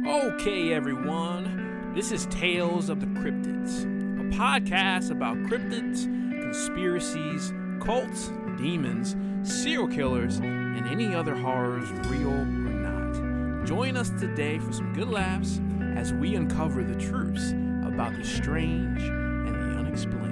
Okay, everyone, this is Tales of the Cryptids, a podcast about cryptids, conspiracies, cults, demons, serial killers, and any other horrors, real or not. Join us today for some good laughs as we uncover the truths about the strange and the unexplained.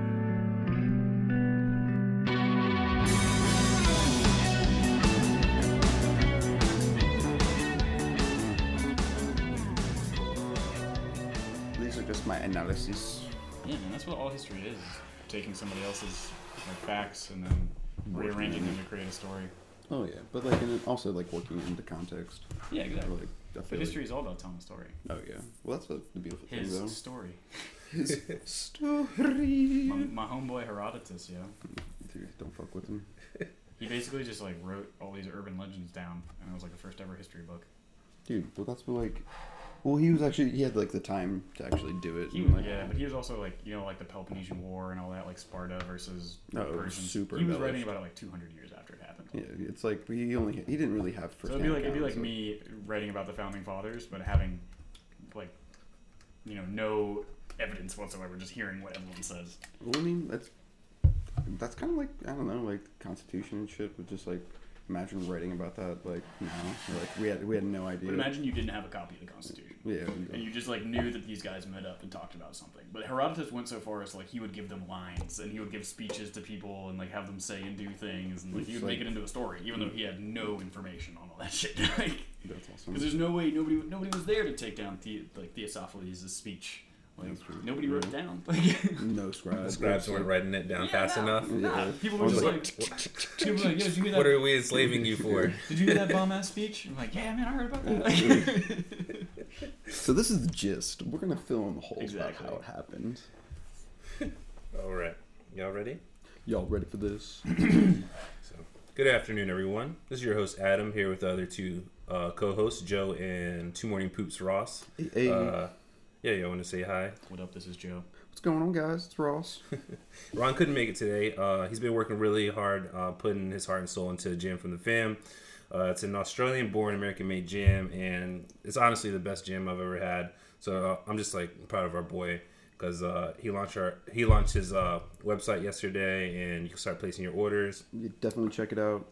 My analysis. Yeah, man, that's what all history is. Taking somebody else's facts and then rearranging them to create a story. Oh yeah, but and also working into context. Yeah, exactly. But history is all about telling a story. Oh yeah, well that's the beautiful thing though. His story. His story. My homeboy Herodotus, Dude, don't fuck with him. He basically just wrote all these urban legends down, and it was the first ever history book. Dude, well that's what Well, he had the time to actually do it. But he was also the Peloponnesian War and all that, Sparta versus Persians. Super. He was writing about it 200 years after it happened. Yeah, it's he didn't really have first. So it'd be like me writing about the founding fathers, but having no evidence whatsoever, just hearing what everyone says. Well, I mean that's kind of I don't know, Constitution and shit, but just imagine writing about that, we had no idea. But imagine you didn't have a copy of the Constitution. Yeah. And you just knew that these guys met up and talked about something. But Herodotus went so far as he would give them lines and he would give speeches to people and have them say and do things and he would make it into a story, even though he had no information on all that shit. That's awesome. Because there's no way nobody was there to take down Theophilus' speech. Nobody wrote it down. No scribes. The scribes weren't writing it down fast enough. Nah. People were just people were did you hear that? What are we enslaving you for? Did you hear that bomb ass speech? I'm yeah, man, I heard about that. So this is the gist. We're gonna fill in the holes about how it happened. All right, y'all ready? Y'all ready for this? So, good afternoon, everyone. This is your host Adam here with the other two co-hosts, Joe and Two Morning Poops Ross. Hey. Yeah, y'all want to say hi? What up? This is Joe. What's going on, guys? It's Ross. Ron couldn't make it today. He's been working really hard, putting his heart and soul into Jam from the Fam. It's an Australian-born, American-made jam, and it's honestly the best jam I've ever had. So I'm just proud of our boy because he launched his website yesterday, and you can start placing your orders. You definitely check it out.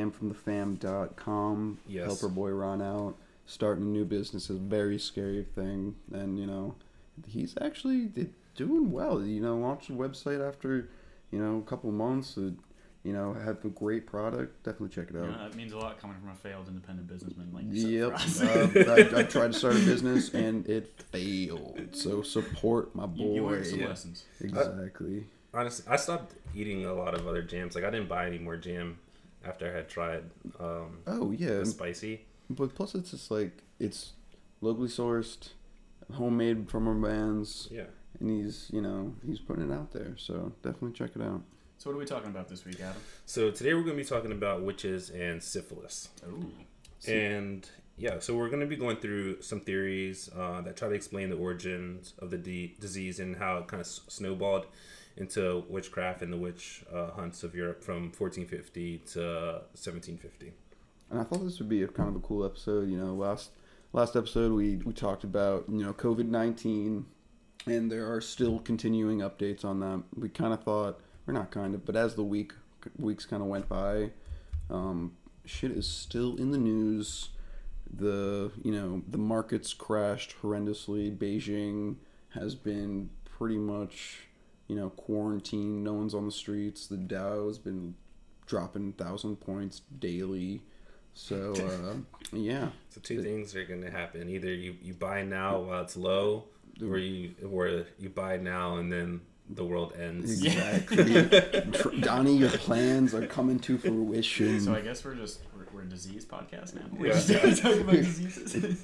Jamfromthefam.com. Yes. Help our boy Ron out. Starting a new business is a very scary thing, and he's actually doing well. Launched a website after a couple of months. Have a great product. Definitely check it out. That means a lot coming from a failed independent businessman like yourself. Yep. I tried to start a business and it failed. So support my boy. You learned some lessons. Exactly. Honestly, I stopped eating a lot of other jams. I didn't buy any more jam after I had tried. The spicy. But plus, it's just it's locally sourced, homemade from our bands. Yeah. And he's putting it out there. So definitely check it out. So what are we talking about this week, Adam? So today we're going to be talking about witches and syphilis. Ooh. And yeah, so we're going to be going through some theories that try to explain the origins of the disease and how it kind of snowballed into witchcraft and the witch hunts of Europe from 1450 to 1750. And I thought this would be a kind of a cool episode. Last episode we talked about COVID-19, and there are still continuing updates on that. We kind of thought, or not kind of, but as the weeks kind of went by, shit is still in the news. The markets crashed horrendously. Beijing has been pretty much quarantined. No one's on the streets. The Dow has been dropping 1,000 points daily. So, yeah. So two things are going to happen. Either you buy now while it's low, or you buy now and then the world ends. Exactly. Donnie, your plans are coming to fruition. So I guess we're a disease podcast now. We're just talking about diseases.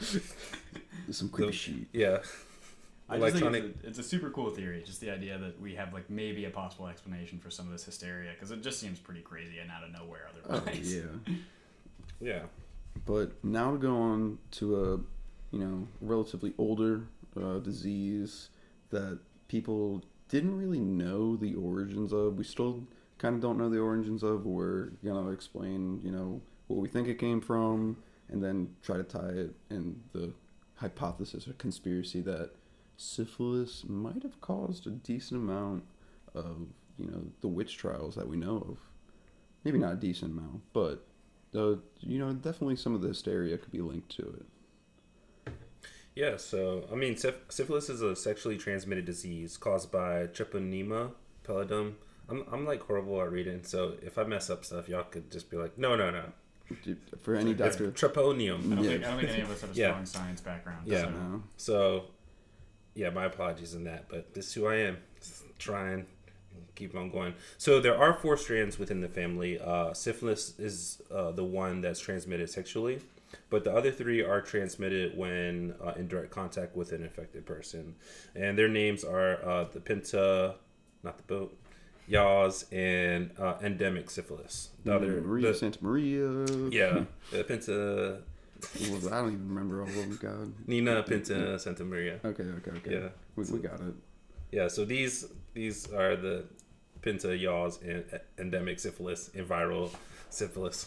Some creepy shit. Yeah. I just think it's a super cool theory. Just the idea that we have maybe a possible explanation for some of this hysteria, because it just seems pretty crazy and out of nowhere otherwise. Oh, yeah. Yeah. But now to go on to a relatively older disease that people didn't really know the origins of. We still kind of don't know the origins of. We're gonna explain what we think it came from, and then try to tie it in the hypothesis or conspiracy that syphilis might have caused a decent amount of, you know, the witch trials that we know of. Maybe not a decent amount, but, you know, definitely some of the hysteria could be linked to it. Yeah, so, I mean, syphilis is a sexually transmitted disease caused by Treponema pallidum. I'm like horrible at reading, so if I mess up stuff, y'all could just be like, no. For any doctor. Treponium. I don't think any of us have a strong science background. Yeah. So. So, yeah, my apologies in that, but this is who I am. Just trying, keep on going. So there are 4 strands within the family. Syphilis is the one that's transmitted sexually, but the other 3 are transmitted when in direct contact with an infected person, and their names are the Pinta, not the boat, Yaws, and endemic syphilis. Santa Maria. Yeah, the Pinta. I don't even remember all of them. God. Nina, Pinta, Santa Maria. Okay. Yeah, we got it. Yeah, so these are the Pinta, Yaws, and endemic syphilis and viral syphilis.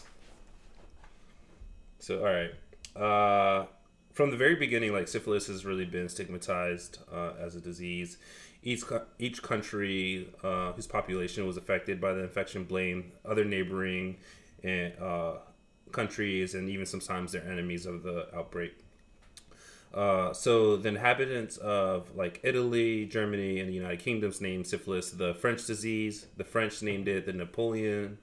So, all right. From the very beginning, like, syphilis has really been stigmatized as a disease. Each country whose population was affected by the infection blamed other neighboring and countries and even sometimes their enemies of the outbreak. So the inhabitants of like Italy, Germany, and the United Kingdom's named syphilis the French disease. The French named it the Napoleon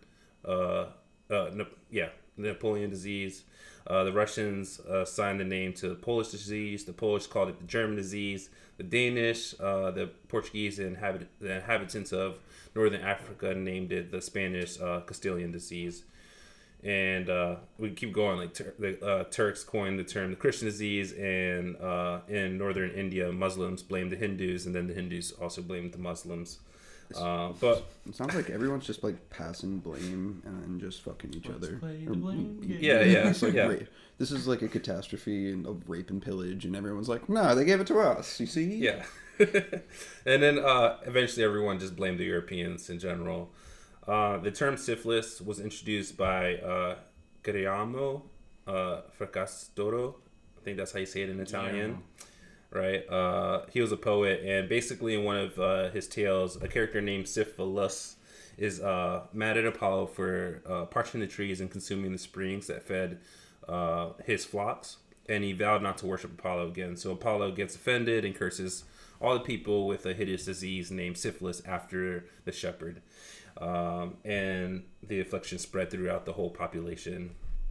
disease. The Russians assigned the name to the Polish disease. The Polish called it the German disease. The Danish, the Portuguese, and the inhabitants of northern Africa named it the Spanish Castilian disease. And we keep going. Like the Turks coined the term the Christian disease, and in northern India, Muslims blamed the Hindus, and then the Hindus also blamed the Muslims. But it sounds like everyone's just like passing blame and then just fucking each other. Yeah. It's like this is like a catastrophe of rape and pillage, and everyone's like, no, they gave it to us. You see? Yeah. And then eventually everyone just blamed the Europeans in general. The term syphilis was introduced by Girolamo Fracastoro. I think that's how you say it in Italian. Yeah. Right? He was a poet, and basically in one of his tales, a character named Syphilis is mad at Apollo for parching the trees and consuming the springs that fed his flocks, and he vowed not to worship Apollo again. So Apollo gets offended and curses all the people with a hideous disease named syphilis after the shepherd. And the affliction spread throughout the whole population.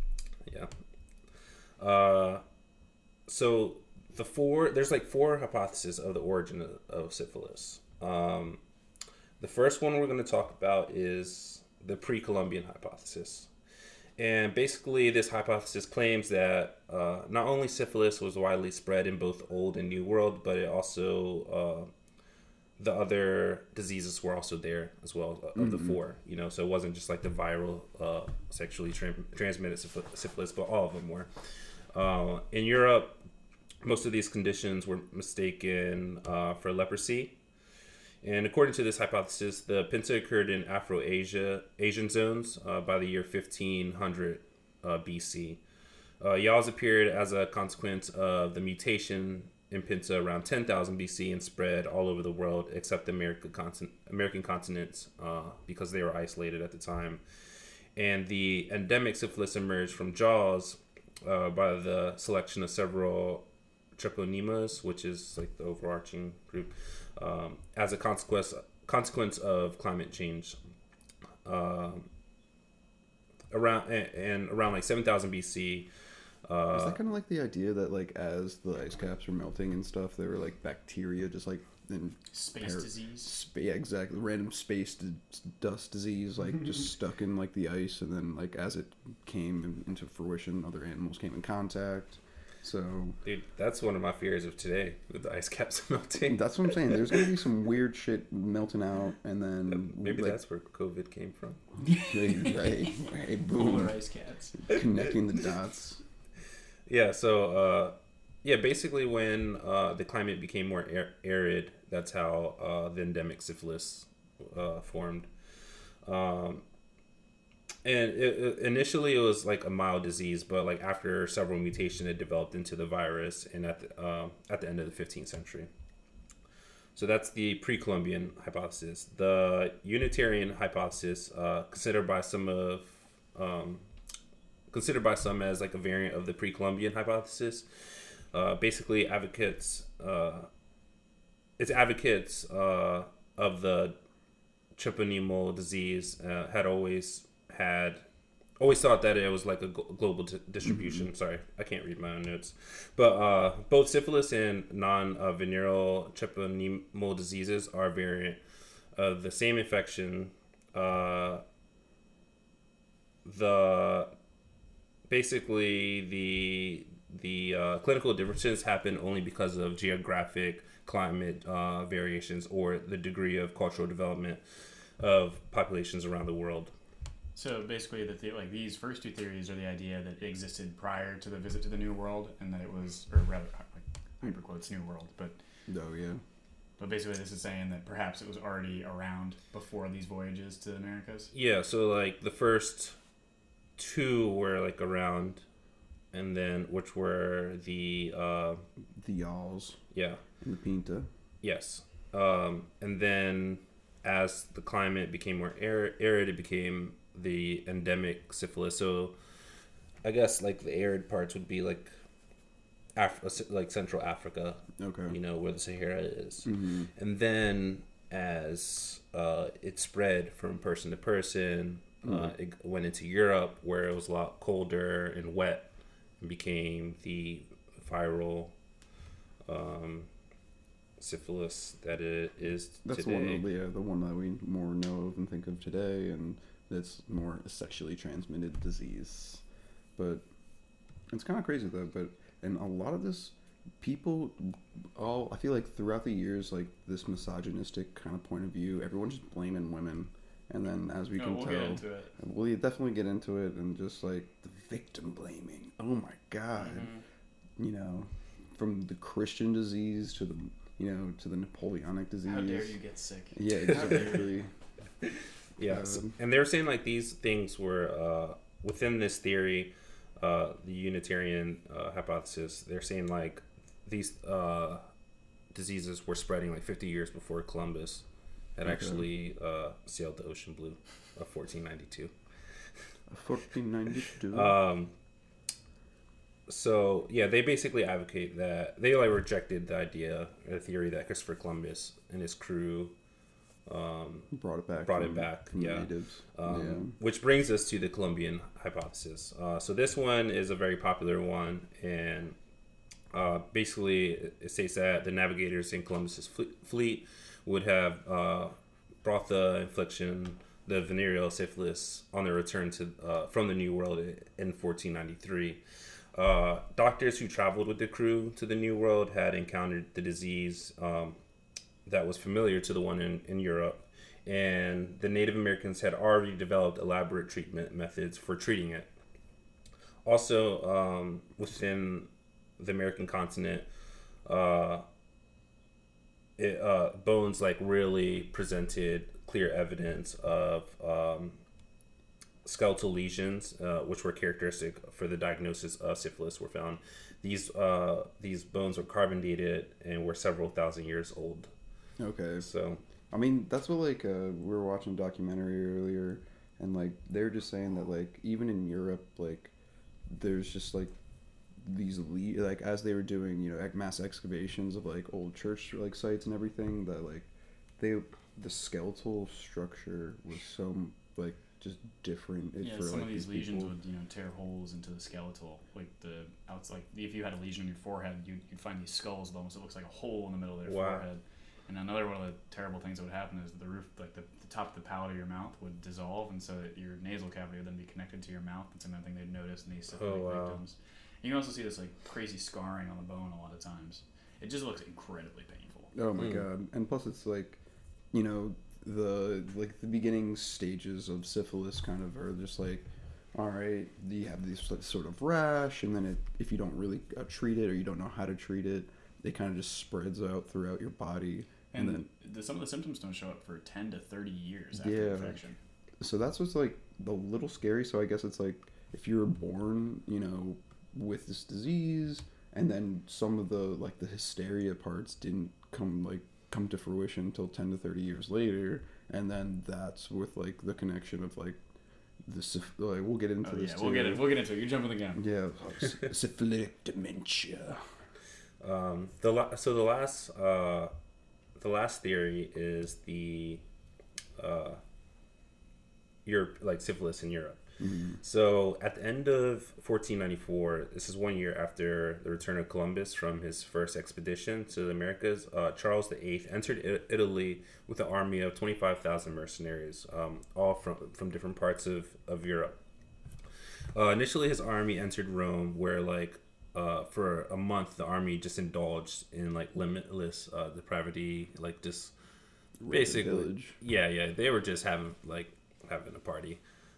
Yeah. So there's like 4 hypotheses of the origin of syphilis. The first one we're going to talk about is the pre-Columbian hypothesis. And basically this hypothesis claims that not only syphilis was widely spread in both Old and New World, but it also the other diseases were also there as well of the 4, you know, so it wasn't just like the viral sexually transmitted syphilis, but all of them were. In Europe, most of these conditions were mistaken for leprosy. And according to this hypothesis, the Pinta occurred in Afro-Asian zones by the year 1500 BC. Yaws appeared as a consequence of the mutation in Pinta around 10,000 BC and spread all over the world except the American continents because they were isolated at the time. And the endemic syphilis emerged from Jaws by the selection of several treponemas, which is like the overarching group, as a consequence of climate change. Around like 7,000 BC. Is that kind of like the idea that like as the ice caps were melting and stuff, there were like bacteria just like in disease? Yeah, exactly. Random space dust disease like just stuck in like the ice, and then like as it came into fruition, other animals came in contact. So, dude, that's one of my fears of today with the ice caps melting. That's what I'm saying. There's gonna be some weird shit melting out, and then maybe like, that's where COVID came from. Right, boom. Polar ice caps. Connecting the dots. Yeah. So, basically, when the climate became more arid, that's how the endemic syphilis formed. And initially it was like a mild disease, but like after several mutations, it developed into the virus, and at the end of the 15th century. So that's the pre-Columbian hypothesis. The Unitarian hypothesis, considered by some as like a variant of the pre-Columbian hypothesis, basically advocates of the treponema disease had always thought that it was like a global distribution. Mm-hmm. Sorry, I can't read my own notes. But both syphilis and non-venereal treponema diseases are variant of the same infection. The clinical differences happen only because of geographic climate variations or the degree of cultural development of populations around the world. So basically, like these first two theories are the idea that it existed prior to the visit to the New World, and that it was, or rather, like hyper quotes New World, but But basically, this is saying that perhaps it was already around before these voyages to the Americas. Yeah. So like the first two were like around, and then which were the Yawls. Yeah. And the Pinta. Yes. And then as the climate became more arid, it became the endemic syphilis. So I guess like the arid parts would be like like Central Africa, okay, you know, where the Sahara is. Mm-hmm. And then as it spread from person to person, it went into Europe where it was a lot colder and wet, and became the viral syphilis that it is That's today. the one that we more know of and think of today, and it's more a sexually transmitted disease. But it's kind of crazy though. And a lot of this, people, I feel like throughout the years, like this misogynistic kind of point of view, everyone's just blaming women. And then as we can tell, get into it. We'll definitely get into it, and just like the victim blaming. Oh my God. Mm-hmm. You know, from the Christian disease to the Napoleonic disease. How dare you get sick? Yeah, exactly. Yeah. And they're saying like these things were within this theory, the Unitarian hypothesis, they're saying like these diseases were spreading like 50 years before Columbus had actually sailed the ocean blue of 1492. 1492. So yeah, they basically advocate that they like rejected the idea, the theory that Christopher Columbus and his crew brought it back from yeah. Natives. Which brings us to the Columbian hypothesis. So this one is a very popular one, and basically it states that the navigators in Columbus's fleet would have brought the venereal syphilis on their return to from the New World in 1493. Doctors who traveled with the crew to the New World had encountered the disease that was familiar to the one in Europe, and the Native Americans had already developed elaborate treatment methods for treating it. Also, within the American continent, bones like really presented clear evidence of skeletal lesions, which were characteristic for the diagnosis of syphilis, were found. These bones were carbon dated and were several thousand years old. Okay. So, I mean, that's what like we were watching a documentary earlier, and like they were just saying that like even in Europe, like there's just like these like as they were doing mass excavations of like old church like sites and everything, that like the skeletal structure was so like just different. Some of these lesions would tear holes into the skeletal, like the outside. Like if you had a lesion on your forehead, you'd find these skulls that almost, it looks like a hole in the middle of their forehead. And another one of the terrible things that would happen is the roof, like the top of the palate of your mouth would dissolve, and so that your nasal cavity would then be connected to your mouth. It's another thing they'd notice in these syphilitic victims. And you can also see this like crazy scarring on the bone a lot of times. It just looks incredibly painful. Oh my God. And plus it's like, the beginning stages of syphilis kind of are just like, all right, you have this sort of rash, and then if you don't really treat it, or you don't know how to treat it, it kind of just spreads out throughout your body. And then some of the symptoms don't show up for 10 to 30 years after infection. so that's what's like a little scary. So I guess it's like if you were born, you know, with this disease, and then some of the like the hysteria parts didn't come to fruition until 10 to 30 years later, and then that's with like the connection of like like we'll get into this. We'll get into it. You're jumping the gun. Yeah, syphilitic dementia. The last theory is the Europe, like syphilis in Europe. Mm-hmm. So at the end of 1494, this is 1 year after the return of Columbus from his first expedition to the Americas, Charles VIII entered Italy with an army of 25,000 mercenaries, all from different parts of Europe. Initially, his army entered Rome, where for a month the army just indulged in like limitless depravity, like just basically, they were just having a party.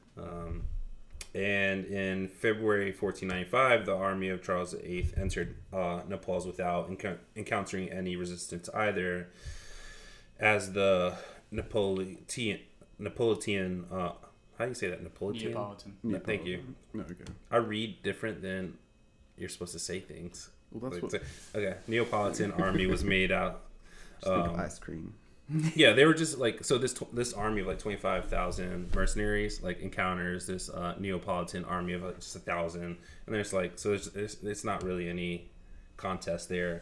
And in February 1495, the army of Charles VIII entered Naples without encountering any resistance either, as the Neapolitan how do you say that? Neapolitan. Yeah, thank you. No, okay. I read different than you're supposed to say things. Well, that's okay. Neapolitan army was made out. Ice cream. Yeah, they were just like, so this army of like 25,000 mercenaries like encounters this Neapolitan army of like just 1,000, and there's like, so it's not really any contest there.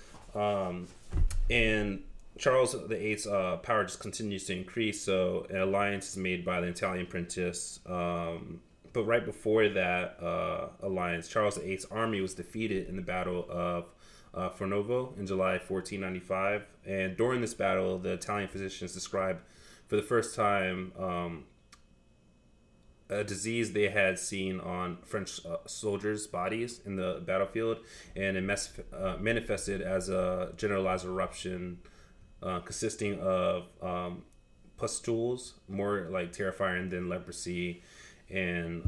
And Charles VIII's power just continues to increase, so an alliance is made by the Italian prince. But right before that alliance, Charles VIII's army was defeated in the Battle of Fornovo in July 1495, and during this battle, the Italian physicians described for the first time a disease they had seen on French soldiers' bodies in the battlefield, and it manifested as a generalized eruption consisting of pustules, more like terrifying than leprosy, and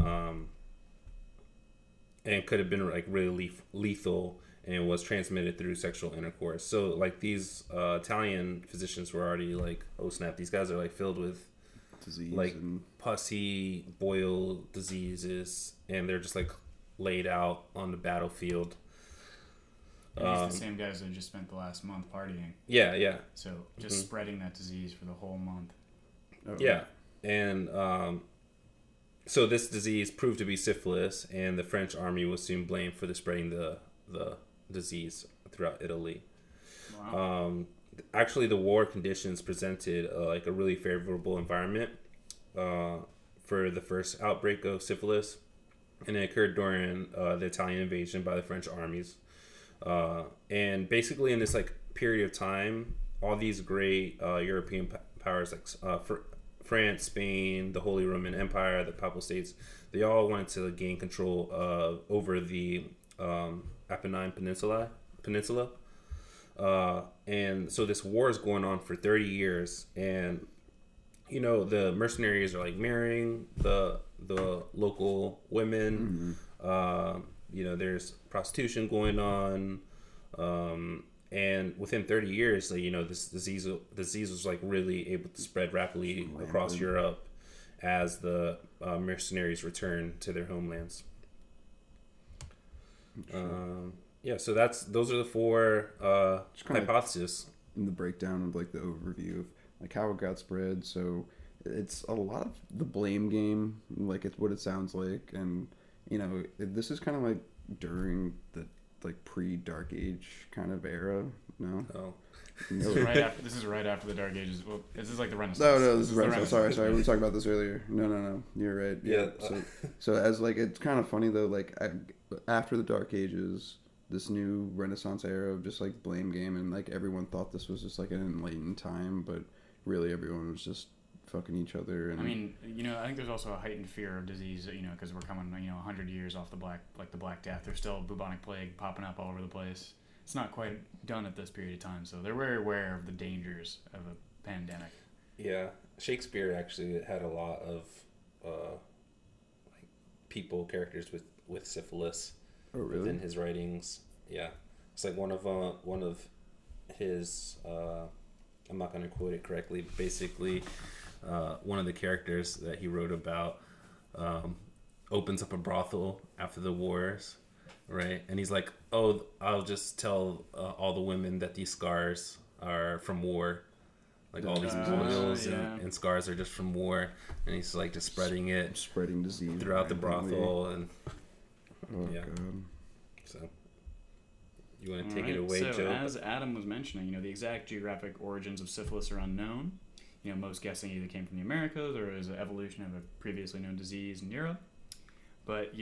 could have been like really lethal, and was transmitted through sexual intercourse. So like these Italian physicians were already like, oh snap, these guys are like filled with disease, like and pussy, boil diseases, and they're just like laid out on the battlefield. And these are the same guys that just spent the last month partying. Yeah. So just spreading that disease for the whole month. Oh, Yeah, and so this disease proved to be syphilis, and the French army was soon blamed for the spreading the disease throughout Italy. Wow. Actually, the war conditions presented like a really favorable environment for the first outbreak of syphilis, and it occurred during the Italian invasion by the French armies. And basically, in this like period of time, all these great European powers like France, Spain, the Holy Roman Empire, the Papal States, they all wanted to gain control over the Apennine Peninsula. And so this war is going on for 30 years, and you know the mercenaries are like marrying the local women. You know, there's prostitution going on, and within 30 years, like, you know, this disease was like really able to spread rapidly across Europe as the mercenaries return to their homelands. So those are the four hypotheses. In the breakdown of like the overview of like how it got spread. So it's a lot of the blame game, like it's what it sounds like, and you know this is kind of like during the like pre-Dark Age kind of era. No. Oh. This is right after the Dark Ages. Well, this is like the Renaissance. No, this is Renaissance. Sorry. We talked about this earlier. No. You're right. Yeah. So as like it's kind of funny though. Like after the Dark Ages, this new Renaissance era of just like blame game, and like everyone thought this was just like an enlightened time, but really everyone was just fucking each other. And I mean, you know, I think there's also a heightened fear of disease, you know, because we're coming, 100 years off the Black Death. There's still bubonic plague popping up all over the place. It's not quite done at this period of time, so they're very aware of the dangers of a pandemic. Yeah, Shakespeare actually had a lot of characters with syphilis. Oh, really? Within his writings. Yeah, it's like one of his. I'm not going to quote it correctly, but basically, one of the characters that he wrote about opens up a brothel after the wars, right? And he's like, oh, I'll just tell all the women that these scars are from war. Like all these boils and scars are just from war. And he's like just spreading disease throughout the brothel. And God. So you want to take it away, so Joe? As Adam was mentioning, the exact geographic origins of syphilis are unknown. Most guessing either came from the Americas or is an evolution of a previously known disease in Europe. But,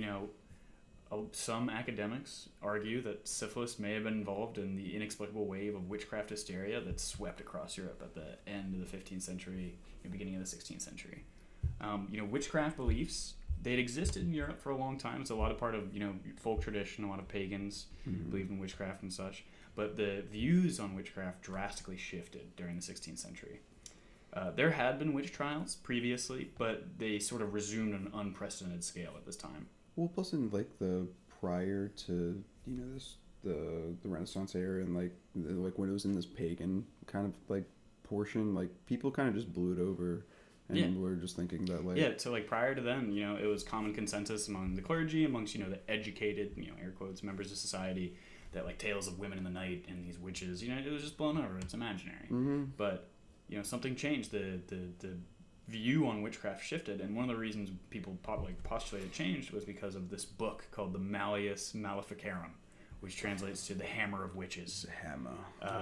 some academics argue that syphilis may have been involved in the inexplicable wave of witchcraft hysteria that swept across Europe at the end of the 15th century and beginning of the 16th century. Witchcraft beliefs, they'd existed in Europe for a long time. It's a lot of part of, folk tradition. A lot of pagans believed in witchcraft and such. But the views on witchcraft drastically shifted during the 16th century. There had been witch trials previously, but they sort of resumed on an unprecedented scale at this time. Well, plus in the prior to the Renaissance era and when it was in this pagan kind of portion, people kind of just blew it over, and we're just thinking that so prior to then, it was common consensus among the clergy, amongst the educated, air quotes, members of society, that tales of women in the night and these witches, it was just blown over. It's imaginary, but something changed. The view on witchcraft shifted, and one of the reasons people postulated it changed was because of this book called the Malleus Maleficarum, which translates to the Hammer of Witches. The hammer.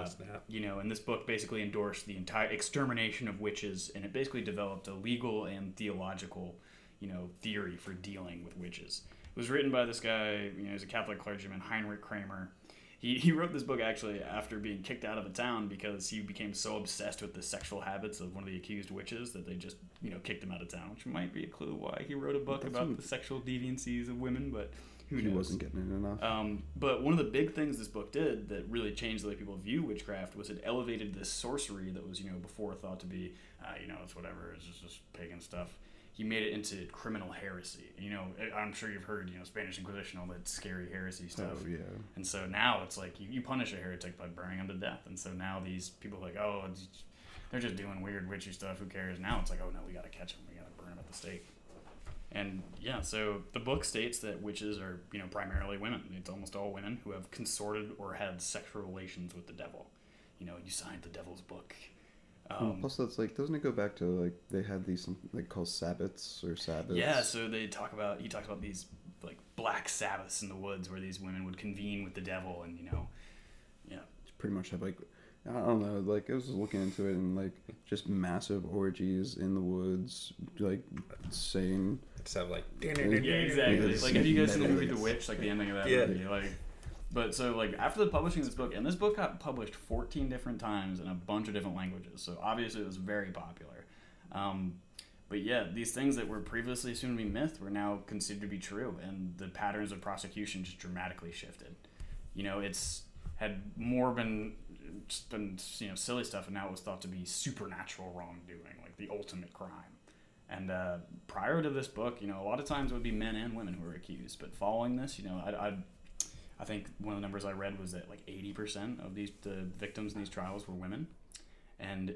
And this book basically endorsed the entire extermination of witches, and it basically developed a legal and theological, theory for dealing with witches. It was written by this guy, he's a Catholic clergyman, Heinrich Kramer. He wrote this book actually after being kicked out of a town because he became so obsessed with the sexual habits of one of the accused witches that they just, kicked him out of town, which might be a clue why he wrote a book about the sexual deviancies of women, but who knows? He wasn't getting it enough. But one of the big things this book did that really changed the way people view witchcraft was it elevated this sorcery that was, before thought to be, it's whatever, it's just pagan stuff. He made it into criminal heresy. I'm sure you've heard, Spanish Inquisition, all that scary heresy stuff. Oh, yeah. And so now it's you punish a heretic by burning them to death. And so now these people are they're just doing weird witchy stuff. Who cares? Now it's oh no, we got to catch them. We got to burn them at the stake. And so the book states that witches are, primarily women. It's almost all women who have consorted or had sexual relations with the devil. You signed the devil's book. Plus, that's doesn't it go back to they had these called sabbats or sabbats? Yeah, so he talks about these black Sabbaths in the woods where these women would convene with the devil, and pretty much have I don't know, I was looking into it, and just massive orgies in the woods, saying Just have yeah, exactly. Have you guys seen the movie The Witch? The ending of that movie, But so after the publishing of this book, and this book got published 14 different times in a bunch of different languages, so obviously it was very popular. But yeah, these things that were previously assumed to be myth were now considered to be true, and the patterns of prosecution just dramatically shifted. It's had more been silly stuff, and now it was thought to be supernatural wrongdoing, the ultimate crime. And prior to this book, a lot of times it would be men and women who were accused, but following this, I think one of the numbers I read was that 80% of the victims in these trials were women. And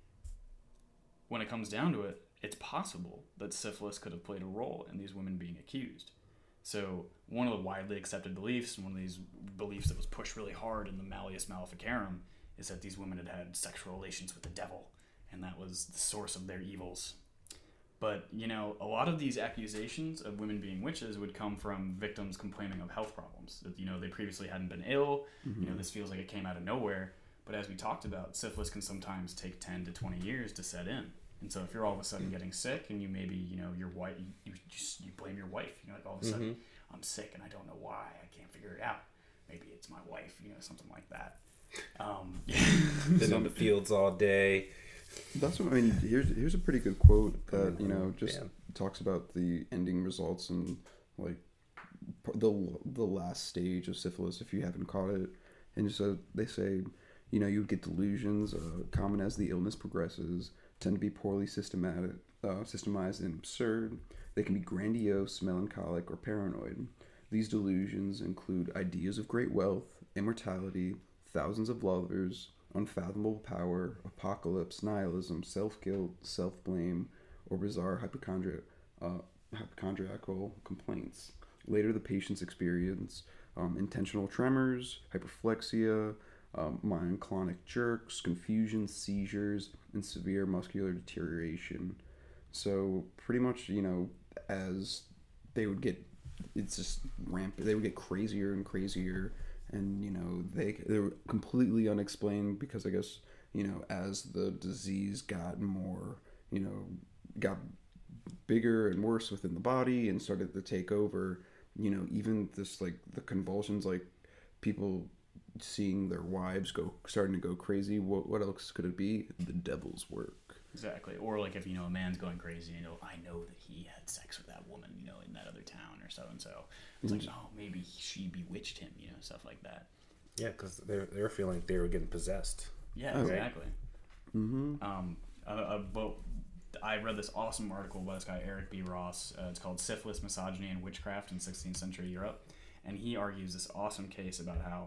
when it comes down to it, it's possible that syphilis could have played a role in these women being accused. So one of the widely accepted beliefs, and one of these beliefs that was pushed really hard in the Malleus Maleficarum, is that these women had sexual relations with the devil, and that was the source of their evils. But, a lot of these accusations of women being witches would come from victims complaining of health problems. That, they previously hadn't been ill. Mm-hmm. This feels like it came out of nowhere. But as we talked about, syphilis can sometimes take 10 to 20 years to set in. And so if you're all of a sudden getting sick and you maybe, your wife, you blame your wife. All of a sudden, I'm sick and I don't know why. I can't figure it out. Maybe it's my wife, something like that. Been in the fields all day. That's what I mean. Here's a pretty good quote that talks about the ending results and the last stage of syphilis if you haven't caught it. And so they say, you would get delusions, common as the illness progresses, tend to be poorly systemized and absurd. They can be grandiose, melancholic, or paranoid. These delusions include ideas of great wealth, immortality, thousands of lovers, unfathomable power, apocalypse, nihilism, self-guilt, self-blame, or bizarre hypochondriacal complaints. Later, the patients experience intentional tremors, hyperflexia, myoclonic jerks, confusion, seizures, and severe muscular deterioration. So pretty much, as they would get, it's just rampant. They would get crazier and crazier, and they were completely unexplained because I guess as the disease got more, got bigger and worse within the body and started to take over. Even this, like, the convulsions, like people seeing their wives starting to go crazy. What else could it be? The devil's work. Exactly. Or like if a man's going crazy, I know that he had sex with that woman, in that other town or so and so. It's like, oh, maybe she bewitched him, stuff like that. Yeah, because they're feeling like they were getting possessed. Yeah, exactly. Mm-hmm. But I read this awesome article by this guy, Eric B. Ross. It's called Syphilis, Misogyny, and Witchcraft in 16th Century Europe. And he argues this awesome case about how,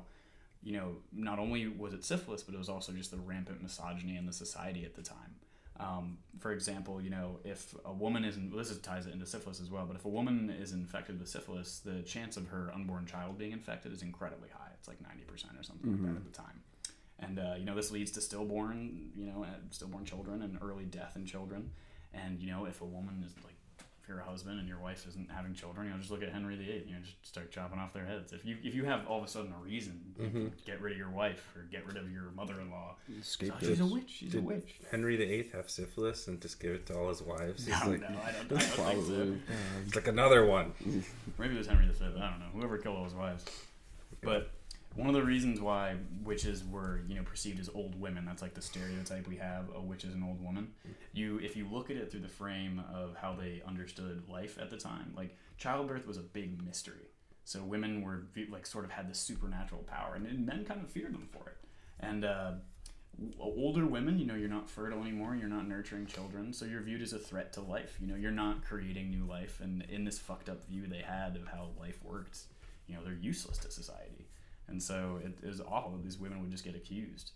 not only was it syphilis, but it was also just the rampant misogyny in the society at the time. For example, if a woman this ties it into syphilis as well, but if a woman is infected with syphilis, the chance of her unborn child being infected is incredibly high. It's like 90% or something like that at the time. And, this leads to stillborn children and early death in children. And, if a woman is like, if you're a husband and your wife isn't having children, just look at Henry VIII, just start chopping off their heads. If you have all of a sudden a reason to get rid of your wife or get rid of your mother-in-law, she's a witch. She's a witch. Henry VIII have syphilis and just give it to all his wives? No, I don't think so. It's like another one. Maybe it was Henry V. I don't know. Whoever killed all his wives. But one of the reasons why witches were, perceived as old women, that's like the stereotype we have, a witch is an old woman. If you look at it through the frame of how they understood life at the time, like childbirth was a big mystery. So women were like sort of had this supernatural power, and men kind of feared them for it. And older women, you're not fertile anymore, you're not nurturing children, so you're viewed as a threat to life. You're not creating new life, and in this fucked up view they had of how life worked, they're useless to society. And so it was awful that these women would just get accused.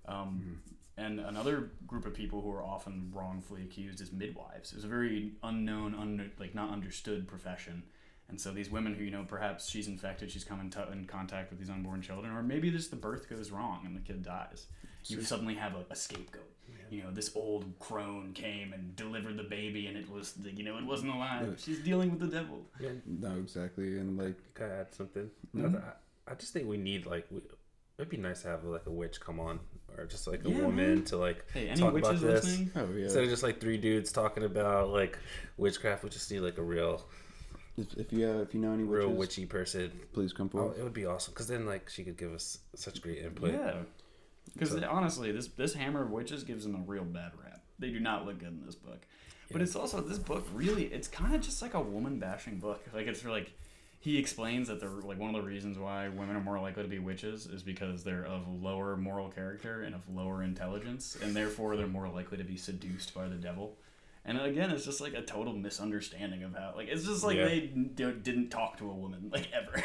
And another group of people who are often wrongfully accused is midwives. It's a very unknown, not understood profession. And so these women who, perhaps she's infected, she's come in contact with these unborn children, or maybe just the birth goes wrong and the kid dies. You suddenly have a scapegoat. This old crone came and delivered the baby, and it was, it wasn't alive. She's dealing with the devil. Yeah. No, exactly. And Can I add something? Mm-hmm. I just think we need, it'd be nice to have a witch come on, or just a woman to any talk witches about this. Listening? Oh yeah. Instead of just 3 dudes talking about witchcraft, we just need a real. If you know any witches, real witchy person, please come forward. It would be awesome because then she could give us such great input. Yeah. Because honestly, this Hammer of Witches gives them a real bad rap. They do not look good in this book. But it's also, this book really, it's kind of just like a woman bashing book. He explains that one of the reasons why women are more likely to be witches is because they're of lower moral character and of lower intelligence, and therefore they're more likely to be seduced by the devil. And again, it's just a total misunderstanding of how, it's just they didn't talk to a woman, ever.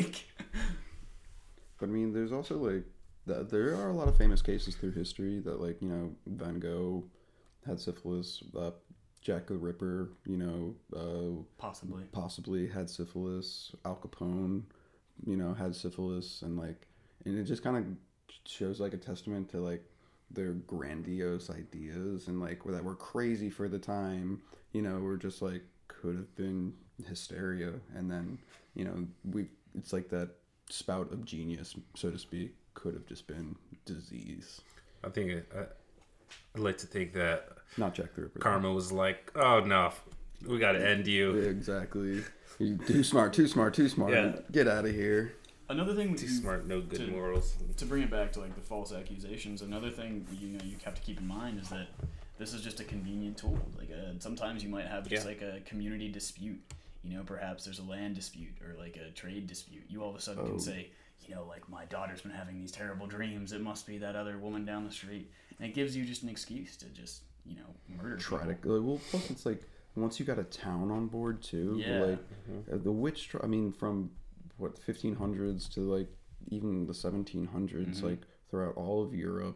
But I mean, there's also there are a lot of famous cases through history that Van Gogh had syphilis, Jack the Ripper, possibly had syphilis. Al Capone, had syphilis, and it just kind of shows a testament to their grandiose ideas and that were crazy for the time. Were just could have been hysteria, and then it's that spout of genius, so to speak, could have just been disease. I think I'd like to think that not Jack the Ripper. Karma was oh no, we got to end you. Yeah, exactly. You're too smart. Yeah. Get out of here. Another thing, too smart, no good morals. To bring it back to the false accusations, another thing you have to keep in mind is that this is just a convenient tool. Sometimes you might have just a community dispute. Perhaps there's a land dispute or a trade dispute. You all of a sudden can say, my daughter's been having these terrible dreams. It must be that other woman down the street. And it gives you just an excuse to just, murder people. Well, plus it's once you got a town on board too. Yeah. The witch, from what, 1500s to even the 1700s, throughout all of Europe,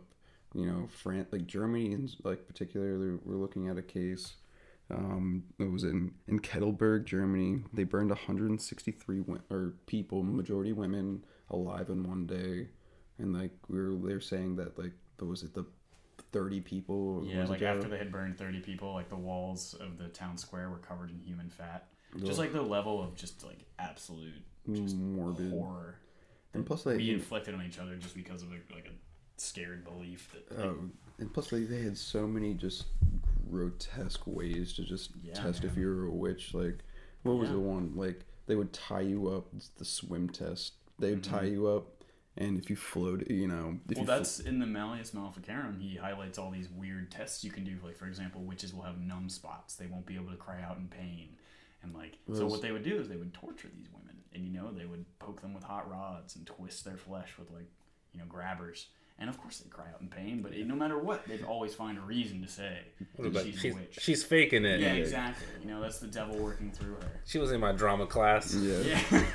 like Germany and like particularly we're looking at a case. It was in Kettelberg, Germany. They burned 163 people, majority women, alive in one day, and like they're saying that like was it the 30 people? Yeah, like after they had burned 30 people, like the walls of the town square were covered in human fat. Just like the level of just like absolute just morbid horror. And plus, like, we inflicted on each other just because of like a scared belief that. And plus, like, they had so many just grotesque ways to just test if you were a witch. Like, what was the one? Like, they would tie you up. It's the swim test. They would tie you up, and if you float, that's in the Malleus Maleficarum. He highlights all these weird tests you can do. Like, for example, witches will have numb spots. They won't be able to cry out in pain. And like, so what they would do is they would torture these women, and they would poke them with hot rods and twist their flesh with like, grabbers. And of course they cry out in pain, but no matter what, they'd always find a reason to say she's a witch. She's faking it. Yeah, exactly. That's the devil working through her. She was in my drama class. Yeah.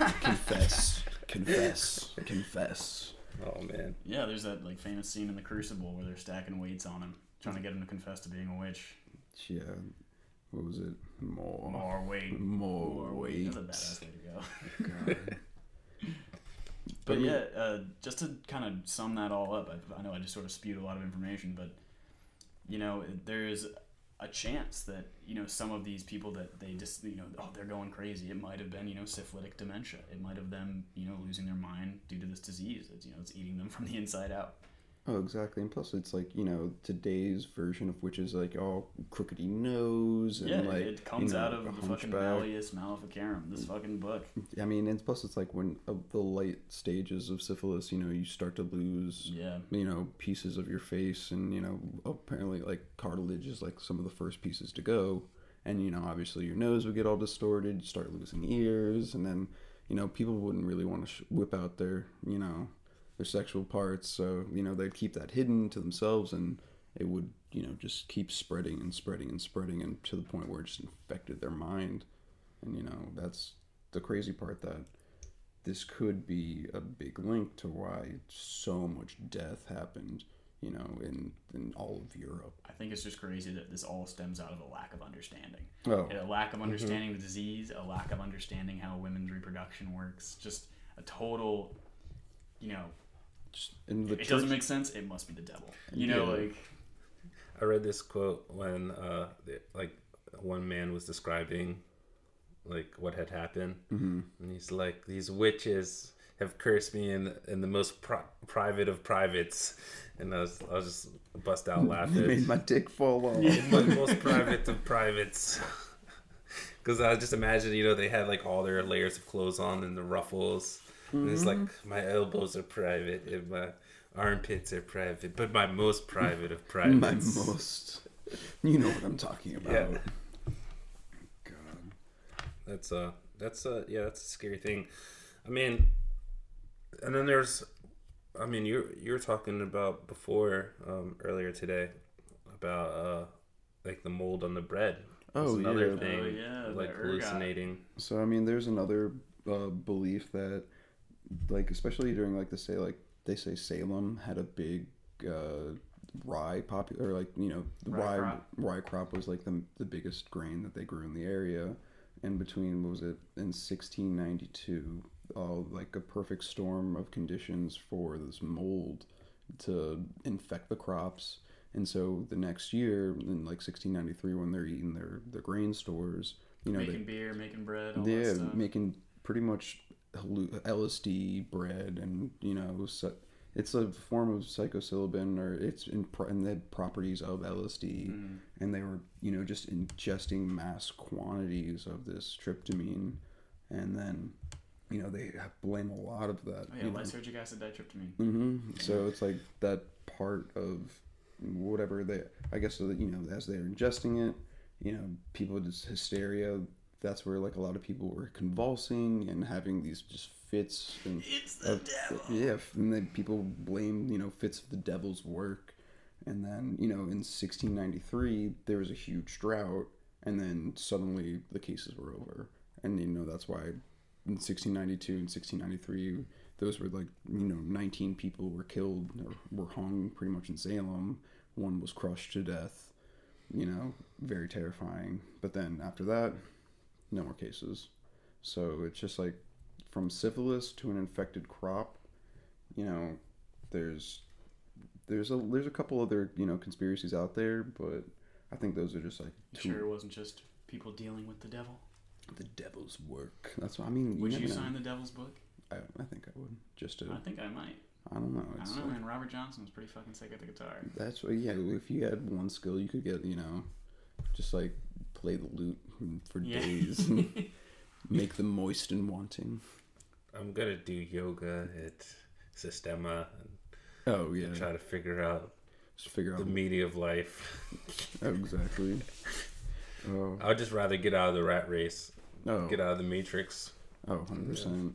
Confess. Oh man. Yeah, there's that like famous scene in The Crucible where they're stacking weights on him, trying to get him to confess to being a witch. Yeah. What was it? More weight. More weight. That's a badass way to go. God. But just to kind of sum that all up, I know I just sort of spewed a lot of information, but there's a chance that some of these people that they just they're going crazy. It might have been syphilitic dementia. It might have them losing their mind due to this disease. It's eating them from the inside out. Oh, exactly. And plus, it's like, today's version of witches, like, all crookedy nose. And like, it comes out of the fucking Malleus Maleficarum, this fucking book. I mean, and plus, it's like when the late stages of syphilis, you start to lose, pieces of your face. And, apparently, like, cartilage is, like, some of the first pieces to go. And, obviously, your nose would get all distorted. You start losing ears. And then, people wouldn't really want to whip out their, their sexual parts, so they'd keep that hidden to themselves, and it would just keep spreading and spreading and spreading, and to the point where it just infected their mind. And that's the crazy part, that this could be a big link to why so much death happened in all of Europe. I think it's just crazy that this all stems out of a lack of understanding. A lack of understanding the disease, a lack of understanding how women's reproduction works, just a total it doesn't make sense. It must be the devil. Like. I read this quote when one man was describing like what had happened, and he's like, "These witches have cursed me in the most private of privates," and I was just bust out laughing. You made my dick fall off. In the most private of privates. Because I just imagine, they had like all their layers of clothes on and the ruffles. And it's like, my elbows are private and my armpits are private, but my most private of privates. My most. You know what I'm talking about. Yeah. God. That's a scary thing. I mean, and then you were talking about before, earlier today, about like the mold on the bread. That's another thing, like hallucinating. So there's another belief that, like, especially during like they say Salem had a big rye popular, like the rye crop was like the biggest grain that they grew in the area, and between what was it in 1692, like a perfect storm of conditions for this mold to infect the crops. And so the next year, in like 1693, when they're eating their grain stores, making beer, making bread, all that stuff. Making pretty much LSD bread, and it's a form of psilocybin, or it's in the properties of LSD, and they were just ingesting mass quantities of this tryptamine, and then they blame a lot of that. Lysergic acid ditryptamine. So it's like that part of whatever I guess so that as they're ingesting it, people just hysteria. That's where like a lot of people were convulsing and having these just fits. And it's the devil. Yeah, and then people blame fits of the devil's work. And then in 1693 there was a huge drought, and then suddenly the cases were over. And that's why in 1692 and 1693 those were like, 19 people were killed or were hung pretty much in Salem. One was crushed to death. Very terrifying. But then after that, no more cases. So it's just like from syphilis to an infected crop. There's a couple other conspiracies out there, but I think those are just like Sure, it wasn't just people dealing with the devil. The devil's work. That's what I mean. Would you sign the devil's book? I think I would. Just to. I think I might. I don't know. I don't know, man. Robert Johnson was pretty fucking sick at the guitar. That's what. Yeah, if you had one skill, you could get just like play the lute for days, and make them moist and wanting. I'm gonna do yoga at Sistema. Oh yeah. Try to figure out the meaning of life. Oh, exactly. Oh. I'd just rather get out of the rat race. Oh. Get out of the matrix. Oh, 100%.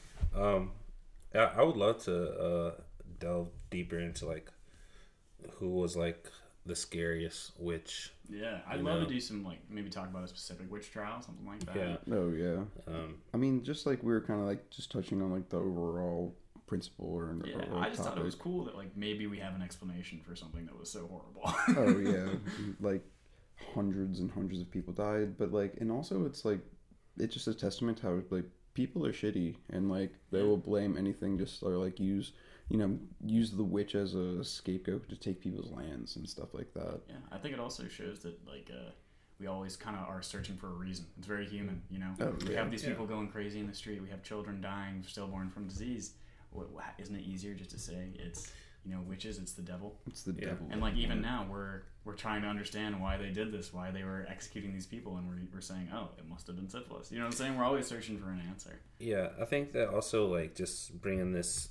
I would love to delve deeper into like who was like the scariest witch. Yeah, I'd love to do some like maybe talk about a specific witch trial, something like that. Yeah. Oh yeah. I mean, just like we were kind of like just touching on like the overall principle or I just topic. thought it was cool that like maybe we have an explanation for something that was so horrible. Oh yeah, like hundreds and hundreds of people died, but like, and also it's like it's just a testament to how like people are shitty and like they will blame anything just or like use the witch as a scapegoat to take people's lands and stuff like that. Yeah, I think it also shows that like we always kind of are searching for a reason. It's very human, Oh, we have these people going crazy in the street. We have children dying, stillborn from disease. Isn't it easier just to say it's witches? It's the devil. It's the devil. And like even now we're trying to understand why they did this, why they were executing these people, and we're saying, oh, it must have been syphilis. You know what I'm saying? We're always searching for an answer. Yeah, I think that also like just bringing this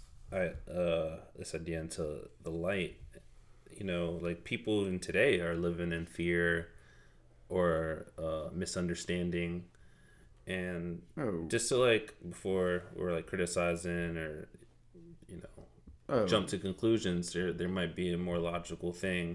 idea into the light. Like people in today are living in fear or misunderstanding, and just to like before we're like criticizing or jump to conclusions, there might be a more logical thing,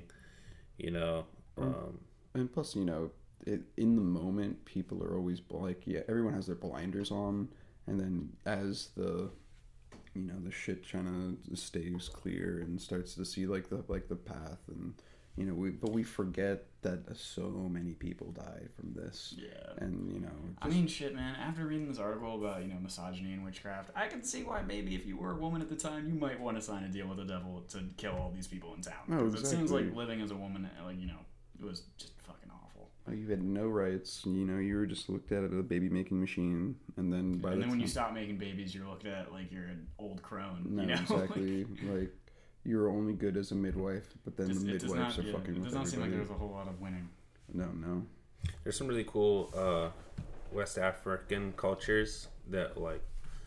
and plus in the moment people are always like everyone has their blinders on, and then as the the shit kind of stays clear and starts to see like the path, and we forget that so many people die from this. Yeah. And I mean, shit, man, after reading this article about misogyny and witchcraft, I can see why maybe if you were a woman at the time, you might want to sign a deal with the devil to kill all these people in town. Oh, exactly. It seems like living as a woman, like it was just fucking awful. You had no rights. You were just looked at as a baby making machine, and then when you stop making babies, you're looked at like you're an old crone. No, exactly. like you're only good as a midwife, but then the midwives are fucking. It does not seem like there's a whole lot of winning. No. There's some really cool West African cultures that like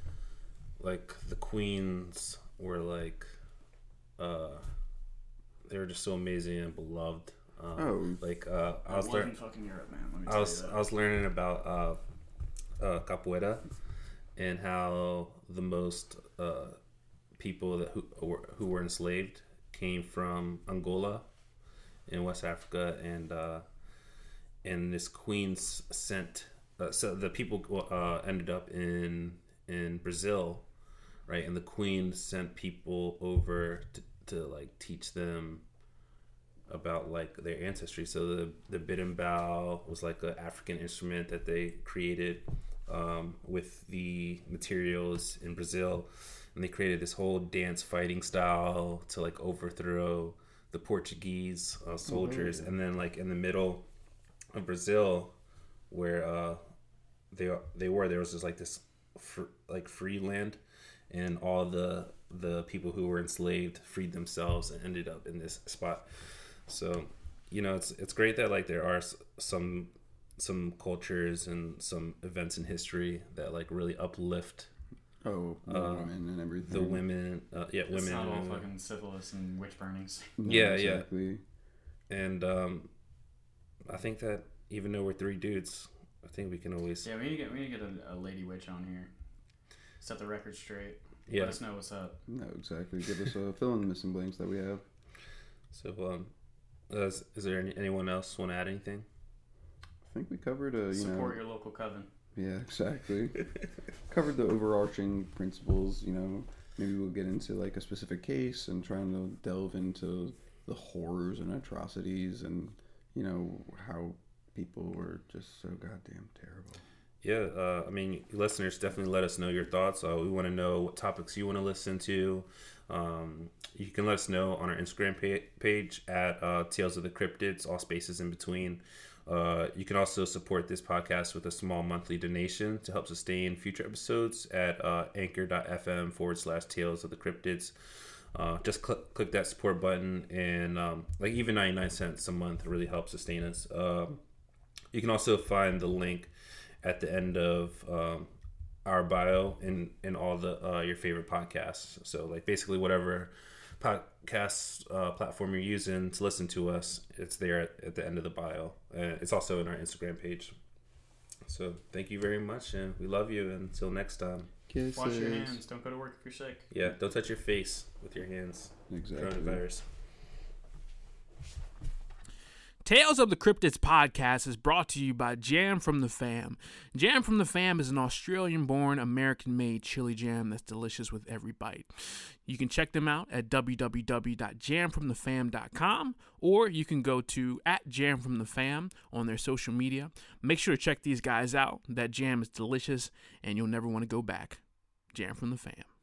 the queens were like they were just so amazing and beloved. I was learning fucking Europe, man. Let me tell you that. I was learning about capoeira and how the most people who were enslaved came from Angola in West Africa, and this queen sent so the people ended up in Brazil, right? And the queen sent people over to like teach them about like their ancestry. So the berimbau was like an African instrument that they created with the materials in Brazil, and they created this whole dance fighting style to like overthrow the Portuguese soldiers. And then like in the middle of Brazil where there was just like this free land, and all the people who were enslaved freed themselves and ended up in this spot. So it's great that like there are some cultures and some events in history that like really uplift women and everything. The women, It's women. not all fucking syphilis and witch burnings. No, Yeah. exactly. And I think that even though we're three dudes, I think we can always. Yeah, we need to get a lady witch on here. Set the record straight. Yeah. Let us know what's up. No, exactly. Give us a fill in the missing blanks that we have. So, is there anyone else want to add anything? I think we covered Support your local coven. Yeah, exactly. Covered the overarching principles, maybe we'll get into like a specific case and trying to delve into the horrors and atrocities and, you know, how people were just so goddamn terrible. Yeah, I mean, listeners, definitely let us know your thoughts. We want to know what topics you want to listen to. You can let us know on our Instagram page at Tales of the Cryptids, all spaces in between. You can also support this podcast with a small monthly donation to help sustain future episodes at anchor.fm/Tales of the Cryptids. Just click that support button, and like even 99 cents a month really helps sustain us. You can also find the link at the end of our bio in all the your favorite podcasts. So like basically whatever podcast platform you're using to listen to us, it's there at the end of the bio. It's also in our Instagram page. So thank you very much, and we love you. Until next time. Kisses. Wash your hands. Don't go to work if you're sick. Yeah, don't touch your face with your hands. Exactly. Coronavirus. Tales of the Cryptids podcast is brought to you by Jam from the Fam. Jam from the Fam is an Australian-born, American-made chili jam that's delicious with every bite. You can check them out at www.jamfromthefam.com, or you can go to @jamfromthefam on their social media. Make sure to check these guys out. That jam is delicious, and you'll never want to go back. Jam from the Fam.